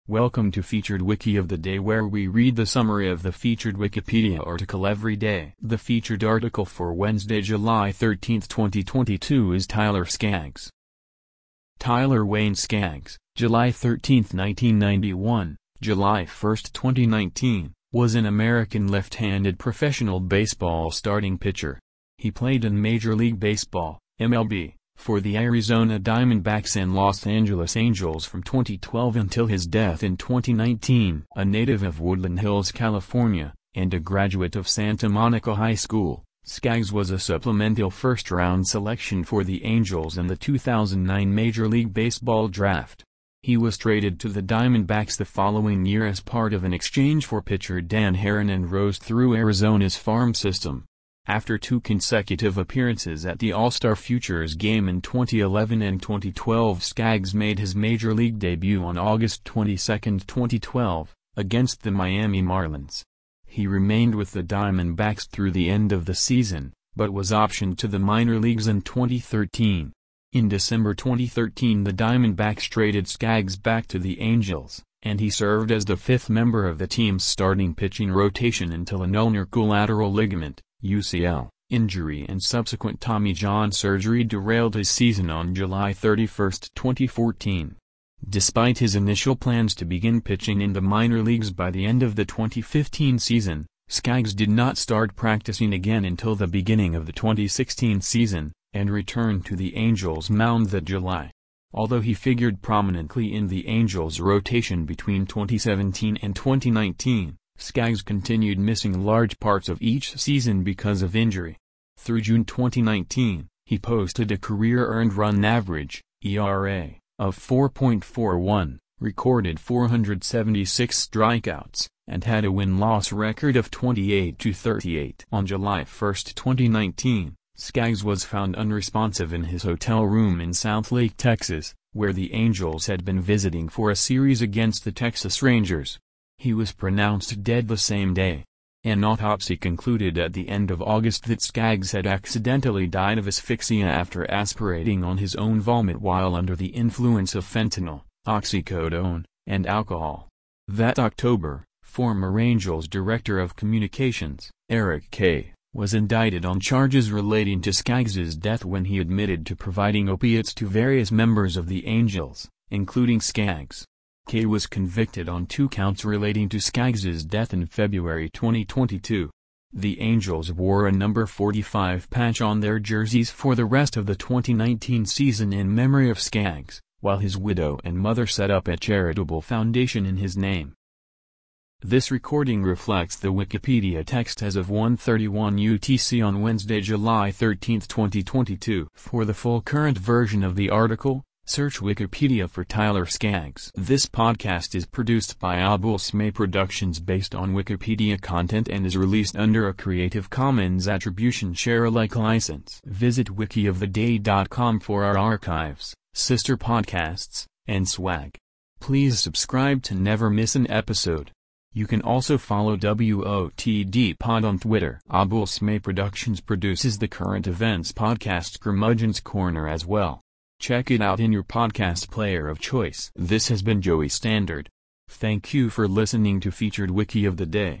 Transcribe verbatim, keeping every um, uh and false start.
Welcome to Featured Wiki of the Day, where we read the summary of the featured Wikipedia article every day. The featured article for Wednesday, July thirteenth, twenty twenty-two is Tyler Skaggs. Tyler Wayne Skaggs, July thirteenth, nineteen ninety-one, July first, twenty nineteen, was an American left-handed professional baseball starting pitcher. He played in Major League Baseball, M L B, for the Arizona Diamondbacks and Los Angeles Angels from twenty twelve until his death in twenty nineteen. A native of Woodland Hills, California, and a graduate of Santa Monica High School, Skaggs was a supplemental first-round selection for the Angels in the two thousand nine Major League Baseball draft. He was traded to the Diamondbacks the following year as part of an exchange for pitcher Dan Haren and rose through Arizona's farm system. After two consecutive appearances at the All-Star Futures Game in twenty eleven and twenty twelve, Skaggs made his Major League debut on August twenty-second, twenty twelve, against the Miami Marlins. He remained with the Diamondbacks through the end of the season, but was optioned to the minor leagues in twenty thirteen. In December twenty thirteen, the Diamondbacks traded Skaggs back to the Angels, and he served as the fifth member of the team's starting pitching rotation until an ulnar collateral ligament U C L injury and subsequent Tommy John surgery derailed his season on July thirty-first, twenty fourteen. Despite his initial plans to begin pitching in the minor leagues by the end of the twenty fifteen season, Skaggs did not start practicing again until the beginning of the twenty sixteen season, and returned to the Angels mound that July. Although he figured prominently in the Angels rotation between twenty seventeen and twenty nineteen, Skaggs continued missing large parts of each season because of injury. Through June twenty nineteen, he posted a career earned run average, E R A, of four point four one, recorded four hundred seventy-six strikeouts, and had a win-loss record of twenty-eight to thirty-eight. On July first, twenty nineteen, Skaggs was found unresponsive in his hotel room in Southlake, Texas, where the Angels had been visiting for a series against the Texas Rangers. He was pronounced dead the same day. An autopsy concluded at the end of August that Skaggs had accidentally died of asphyxia after aspirating on his own vomit while under the influence of fentanyl, oxycodone, and alcohol. That October, former Angels Director of Communications, Eric Kay, was indicted on charges relating to Skaggs's death when he admitted to providing opiates to various members of the Angels, including Skaggs. Kay was convicted on two counts relating to Skaggs's death in February twenty twenty-two. The Angels wore a number forty-five patch on their jerseys for the rest of the twenty nineteen season in memory of Skaggs, while his widow and mother set up a charitable foundation in his name. This recording reflects the Wikipedia text as of one thirty-one U T C on Wednesday, July thirteenth, twenty twenty-two. For the full current version of the article, search Wikipedia for Tyler Skaggs. This podcast is produced by Abul Smay Productions based on Wikipedia content and is released under a Creative Commons Attribution Share Alike license. Visit wiki of the day dot com for our archives, sister podcasts, and swag. Please subscribe to never miss an episode. You can also follow W O T D Pod on Twitter. Abul Smay Productions produces the current events podcast Curmudgeon's Corner as well. Check it out in your podcast player of choice. This has been Joey Standard. Thank you for listening to Featured Wiki of the Day.